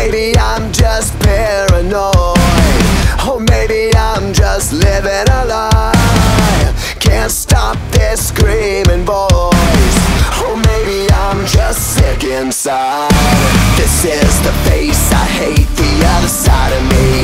maybe I'm just paranoid. Or maybe I'm just living a lie. Can't stop this screaming voice. Or maybe I'm just sick inside. This is the face I hate, the other side of me.